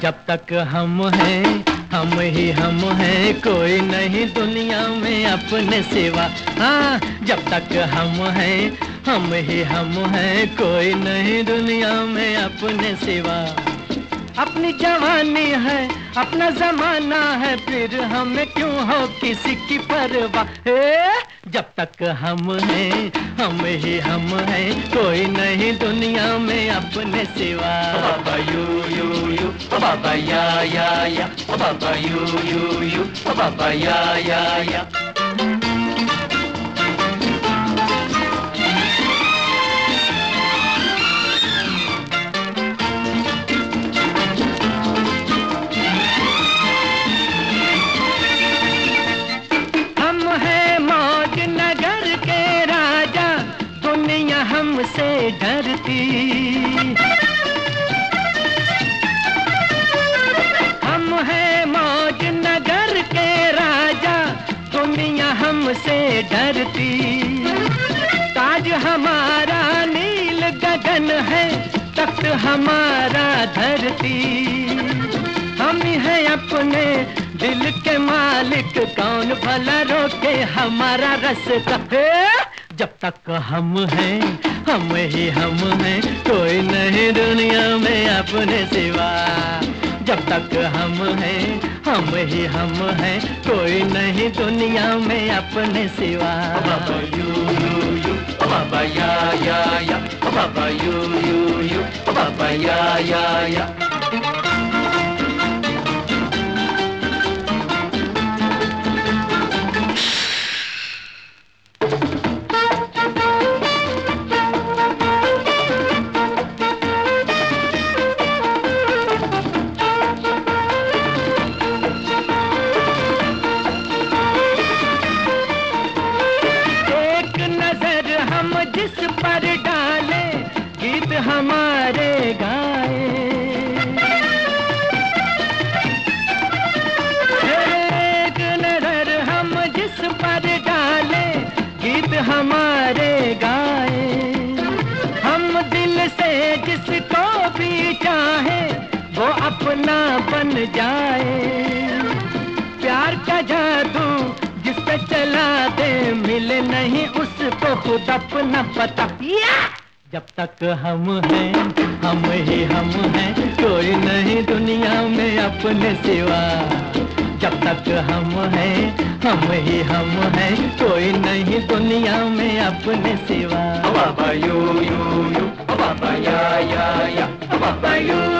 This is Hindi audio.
जब तक हम हैं हम ही हम हैं, कोई नहीं दुनिया में अपने सिवा। हाँ, जब तक हम हैं हम ही हम हैं, कोई नहीं दुनिया में अपने सिवा। अपनी जवानी है अपना जमाना है, फिर हमें क्यों हो किसी की परवाह। जब तक हम हैं हम ही हम हैं, कोई नहीं दुनिया में अपने सिवा। बाबा यू यू यू, बाबा या, बाबा यू यू यू, बाबा या। हमसे डरती, हम हैं मौज नगर के राजा, दुनिया हमसे डरती। ताज हमारा नील गगन है, तख्त हमारा धरती। हम ही हैं अपने दिल के मालिक, कौन भला रोके हमारा रास्ता। जब तक हम हैं हम ही हम हैं, कोई नहीं दुनिया में अपने सिवा। जब तक हम हैं हम ही हम हैं, कोई नहीं दुनिया में अपने सिवा। बाबा यू यू यू, बाबा या, बाबा यू यू यू, बाबा या। जिस पर डाले गीत हमारे गाए, एक नजर हम जिस पर डाले गीत हमारे गाए। हम दिल से जिसको भी चाहे वो अपना बन जाए। प्यार का जादू जिस पे चला दे, मिले नहीं उसको खुद अपना पता। जब तक हम हैं हम ही हम हैं, कोई नहीं दुनिया में अपने सिवा। जब तक हम हैं हम ही हम हैं, कोई नहीं दुनिया में अपने सिवा। बाबा यू यू यू, बाबा या, बाबा यू